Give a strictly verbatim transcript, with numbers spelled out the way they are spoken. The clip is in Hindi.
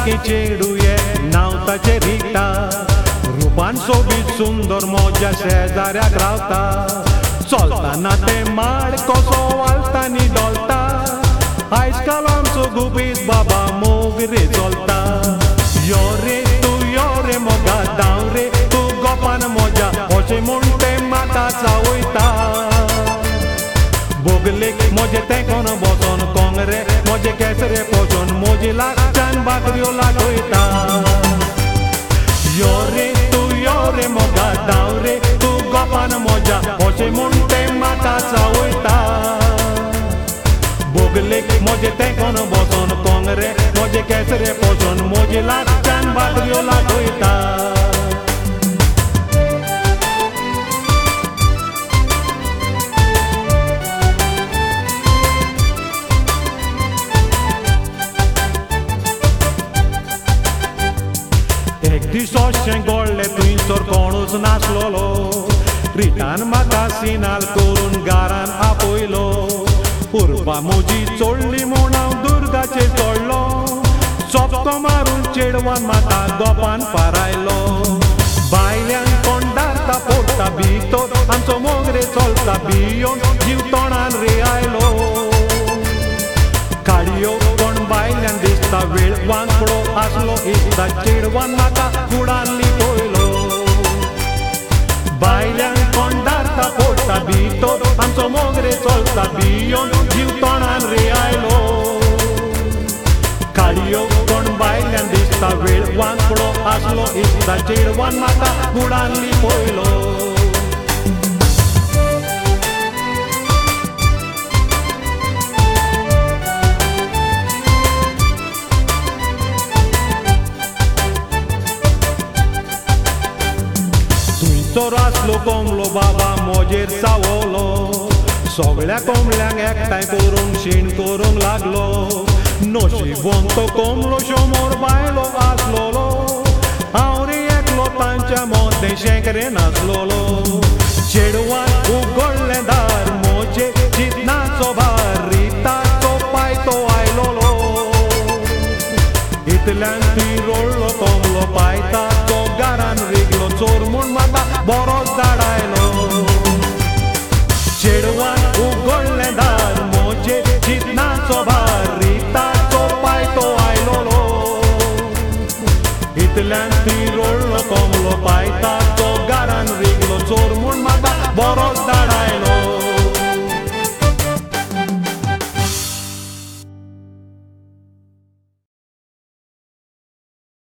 सारखे चेडूये नाव ताचे रिता रूपान सोबीत सुंदर मोज्या शेजाऱ्याक रावता चलताना ते माड कसो वालतानी डोलता आयज काल आमचो गुबीत बाबा मोगरे चलता यो रे तू यो रे मोगा दाव रे तू गोपान मोज्या अशें म्हूण ते माता चावयता बोगलेक मोजे तेंकोन बसोन कोंगरे मोजे केसरे पोचोन मोजी लागच्यान बाकऱ्यो लागयता यो रे तू यो रे मोगा दाव रे तू गोपान मोज्या अशें म्हूण ते माता चावयता बोगलेक मोजे तेंकोन बसोन कोंगरे मोजे केसरे पोचोन मोजी लागच्यान बाकऱ्यो लागयता एक दीस अशें घडलें थंयसर कोणूच नासलोलो रिटान म्हाका सिनाल करून घरान आपयलो उर्बा म्हजी चोडली म्हूण हांव दुर्गाचेर चडलो चपको मारून चेडवान म्हाका गोपान पारायलो बायल्यांक कोण दारता पोडटा भितर आमचो मोगरे चलता भियोन जीव तोंडान रे आयलो काडयो कोण बायल्यान दिसता वेळ वांकडो आसलो दिसता चेडवान म्हाका कुडान लिपयलो बायल्यांक कोण दारता पोडटा भितर आमचो मोगरे चलता भियोन जीव तोंडान रे आयलो काडयो कोण बायल्यान दिसता वेळ वांकडो आसलो दिसता चेडवान म्हाका कुडान लिपयलो थंयसर आसलो कोंबलो बाबा मोजेर चावलो सगळ्या कोंबल्यांक एकठांय करून शीण करूंक लागलो नशिबोन तो कोंबलो शंबर बायलो आसलोलो हांव रे एकलो तांच्या मदें शेंकरे नासलोलो चेडवान उगडलें दार मोजे चिंतनाचो भार रिताचो पाय तो आयलोलो इतल्यान ती रोडलो कोंबलो पायता तो घरान रिगलो चोर म्हूण म्हाका बरोच धाडायलो चेडवान उगडलें दार मोजे चिंतनाचो भार रिताचो पाय तो आयलोलो इतल्यान ती रोडलो कोंबलो पायता तो